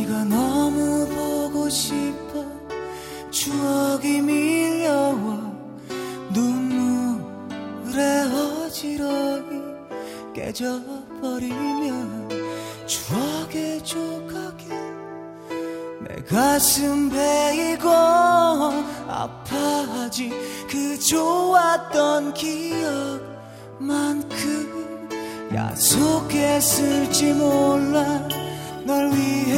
네가 너무 보고 싶어 추억이 밀려와 눈물에 어지러이 깨져버리면 추억의 조각에 내 가슴 베이고 아파하지. 그 좋았던 기억만큼 약속했을지 몰라. 널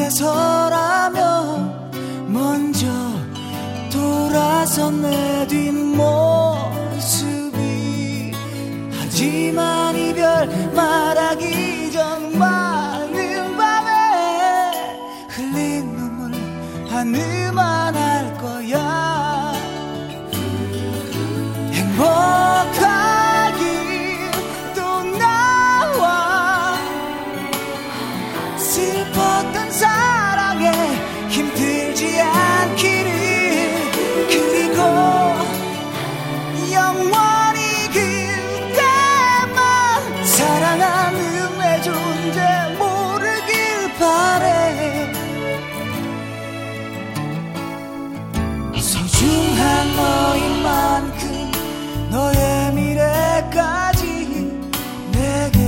위해서라면 먼저 돌아선 내 뒷모습이. 하지만 이별 말하기 전 많은 밤에 흘린 눈물 하늘만 알 거야. 행복하길 또 나와 슬펐던 사랑에 힘들지 않기를. 그리고 영원히 그대만 사랑하는 내 존재 모르길 바래. 소중한 너인 만큼 너의 미래까지 내게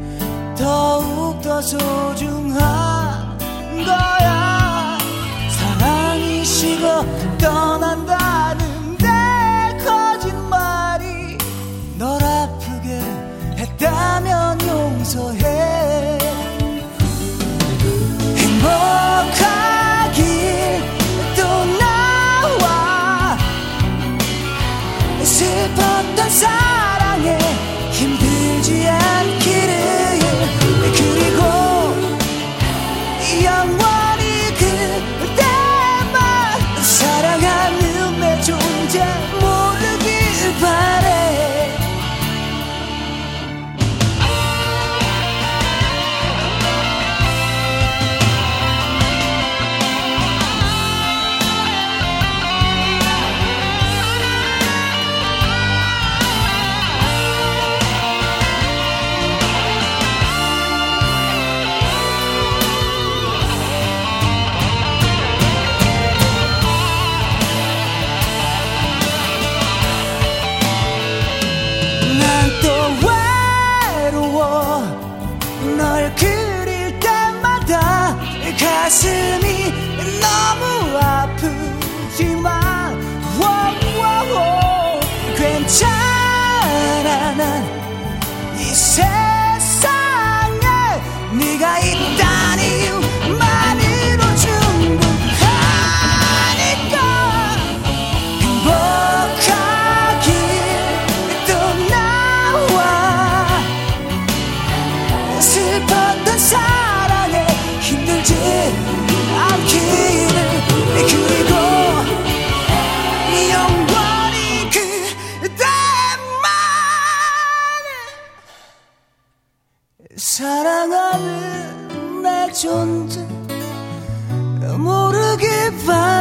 더욱더 소중한 거야. 사랑이 식어 떠난다는 내 거짓말이 널 아프게 했다면 용서해. 행복하길 또 나와 슬펐던 사랑에 힘들지 않기를. 그리고 영원히 그대만 사랑하는 내 존재 모르길 바래. 널 그릴 때마다 가슴이 너무 아프지만 괜찮아. 난 이 세상에 네가 있다는 이유만으로 충분하니까. 행복하길 또 나와 슬펐던 사랑에 힘들지 않기를. 그리고 영원히 그대만 사랑하는 내 존재 모르길 바래.